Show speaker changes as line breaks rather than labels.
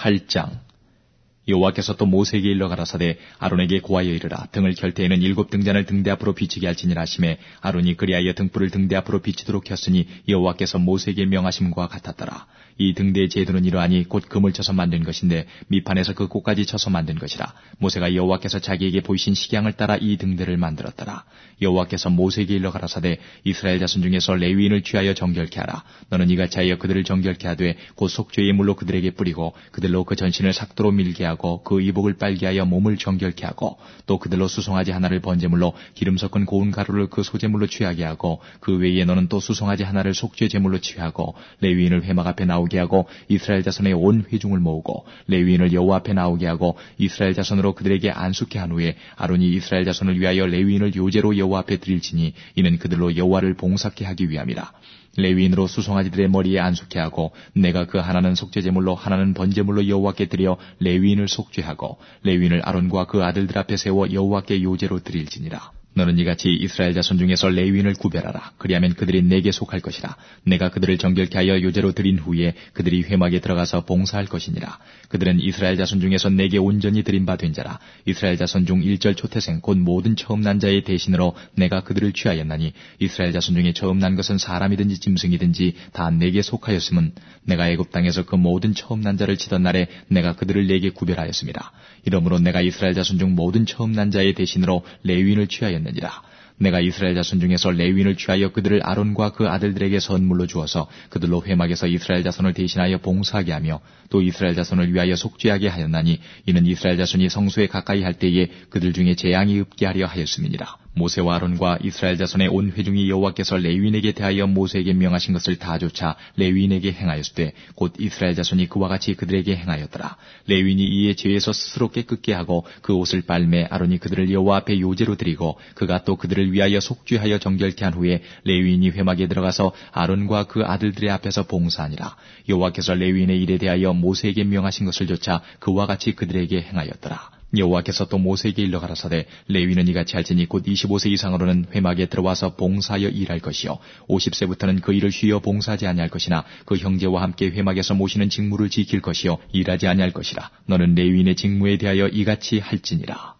8장. 여호와께서 또 모세에게 일러 가라사대 아론에게 고하여 이르라. 등을 켤 때에는 7등잔을 등대 앞으로 비치게 할지니라 하시매 아론이 그리하여 등불을 등대 앞으로 비치도록 했으니 여호와께서 모세에게 명하심과 같았더라. 이 등대의 제도는 이러하니 곧 금을 쳐서 만든 것인데 밑판에서 그 꽃까지 쳐서 만든 것이라. 모세가 여호와께서 자기에게 보이신 식양을 따라 이 등대를 만들었더라. 여호와께서 모세에게 일러 가라사대 이스라엘 자손 중에서 레위인을 취하여 정결케 하라. 너는 이같이 하여 그들을 정결케 하되 곧 속죄의 물로 그들에게 뿌리고 그들로 그 전신을 삭도로 밀게 하고 그 이복을 빨게 하여 몸을 정결케 하고 또 그들로 수송아지 하나를 번제물로 기름 섞은 고운 가루를 그 소제물로 취하게 하고 그 외에 너는 또 수송아지 하나를 속죄 제물로 취하고 레위인을 회막 앞에 나오게 하고 이스라엘 자손의 온 회중을 모으고 레위인을 여호와 앞에 나오게 하고 이스라엘 자손으로 그들에게 안수케 한 후에 아론이 이스라엘 자손을 위하여 레위인을 요제로 여호와 앞에 드릴지니 이는 그들로 여호와를 봉사케 하기 위함이라. 레위인으로 수송아지들의 머리에 안수케 하고 내가 그 하나는 속죄제물로 하나는 번제물로 여호와께 드려 레위인을 속죄하고 레위인을 아론과 그 아들들 앞에 세워 여호와께 요제로 드릴지니라. 너는 이같이 이스라엘 자손 중에서 레위인을 구별하라. 그리하면 그들이 내게 속할 것이라. 내가 그들을 정결케 하여 요제로 드린 후에 그들이 회막에 들어가서 봉사할 것이니라. 그들은 이스라엘 자손 중에서 내게 온전히 드린 바 된 자라. 이스라엘 자손 중 일절 초태생 곧 모든 처음 난 자의 대신으로 내가 그들을 취하였나니 이스라엘 자손 중에 처음 난 것은 사람이든지 짐승이든지 다 내게 속하였음은 내가 애굽 땅에서 그 모든 처음 난 자를 치던 날에 내가 그들을 내게 구별하였습니다. 이러므로 내가 이스라엘 자손 중 모든 처음 난 자의 대신으로 레위인을 취하였느니라. 내가 이스라엘 자손 중에서 레위인을 취하여 그들을 아론과 그 아들들에게 선물로 주어서 그들로 회막에서 이스라엘 자손을 대신하여 봉사하게 하며 또 이스라엘 자손을 위하여 속죄하게 하였나니 이는 이스라엘 자손이 성소에 가까이 할 때에 그들 중에 재앙이 없게 하려 하였음이니라. 모세와 아론과 이스라엘 자손의 온 회중이 여호와께서 레위인에게 대하여 모세에게 명하신 것을 다 좇아 레위인에게 행하였을 때 곧 이스라엘 자손이 그와 같이 그들에게 행하였더라. 레위인이 이에 죄에서 스스로 깨끗게 하고 그 옷을 빨매 아론이 그들을 여호와 앞에 요제로 드리고 그가 또 그들을 위하여 속죄하여 정결케 한 후에 레위인이 회막에 들어가서 아론과 그 아들들의 앞에서 봉사하니라. 여호와께서 레위인의 일에 대하여 모세에게 명하신 것을 좇아 그와 같이 그들에게 행하였더라. 여호와께서 또 모세에게 일러 가라사대 레위는 이같이 할지니 곧 25세 이상으로는 회막에 들어와서 봉사하여 일할 것이요 50세부터는 그 일을 쉬어 봉사하지 아니할 것이나 그 형제와 함께 회막에서 모시는 직무를 지킬 것이요 일하지 아니할 것이라. 너는 레위인의 직무에 대하여 이같이 할지니라.